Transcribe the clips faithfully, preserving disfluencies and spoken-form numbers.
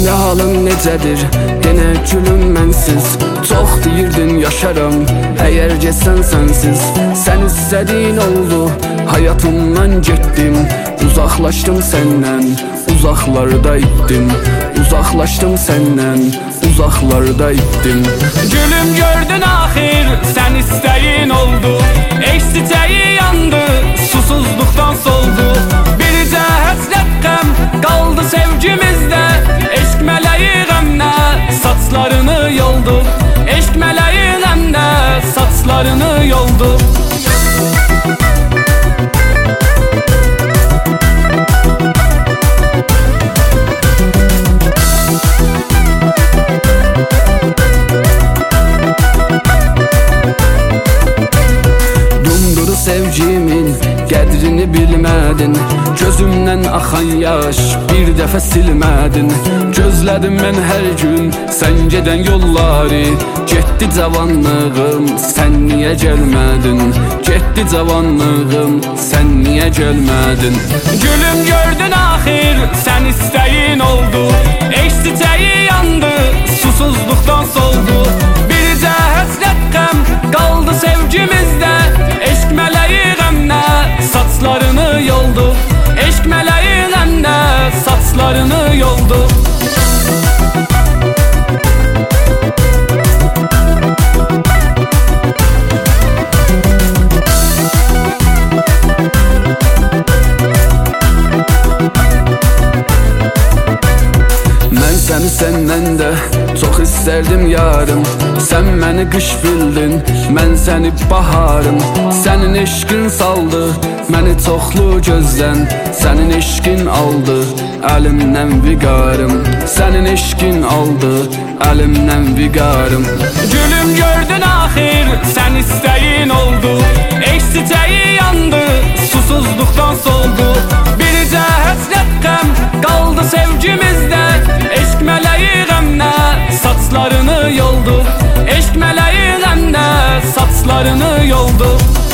İndi halın necədir? Yenə gülüm mənsiz. Çox deyirdin yaşaram, əgər getsən sənsiz. Sən istədiyin oldu, həyatımdan getdim. Uzaqlaşdım səndən, uzaqlarda itdim. Uzaqlaşdım səndən, uzaqlarda itdim. Gülüm gördün axir, sən istəyin oldu. Eş çiçəyi yandı, susuzluqdan soldu. Bircə həsrət qəm qaldı sevgimizdə. Eşq mələyi qəmlə saçlarını yoldu. Eşq mələyi qəmlə saçlarını yoldu. Sevgimin qədrini bilmədin. Gözümdən axan yaş bir dəfə silmədin. Gözlədim mən hər gün sən gedən yolları. Getdi cavanlığım, sən niyə gəlmədin? Getdi cavanlığım, sən niyə gəlmədin? Gülüm gördün axir, sən istəyin oldu. Eş çiçəyi yandı, susuzluqdan soldu. Bircə həsrət qəm qaldı sevgimizdə. Eşq mələyi qəmlə saçlarını yoldu. Eşq mələyi qəmlə saçlarını yoldu. Mən səni səndən də çox istərdim yarım. Sən məni qış bildin, mən səni baharım. Sənin eşqin saldı məni çoxlu gözdən. Sənin eşqin aldı əlimdən viqarım. Sənin eşqin aldı əlimdən viqarım. Gülüm gördün axir, sən istəyin oldu. Eş çiçəyi yandı, susuzluqdan soldu. Bircə həsrət qəm qaldı sevgimizdə. Eşq mələyi qəmlə saçlarını yoldu. Eşq mələyi qəmlə saçlarını yoldu.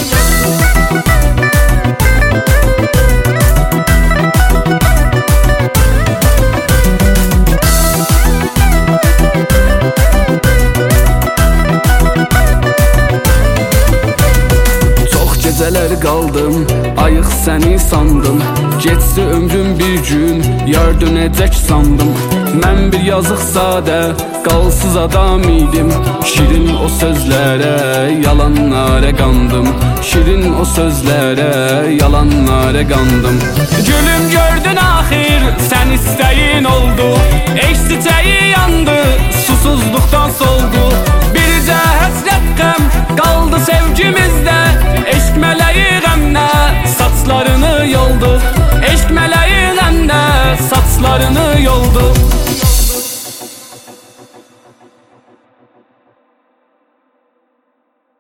Gecələr qaldım, ayıq səni sandım. Geçsi ömrüm bir gün, yar dönəcək sandım. Mən bir yazıq sadə, qalsız adam idim. Şirin o sözlərə, yalanlara qandım. Şirin o sözlərə, yalanlara qandım. Gülüm gördün axir, sən istəyin oldu. Eş çiçəyi yandı, susuz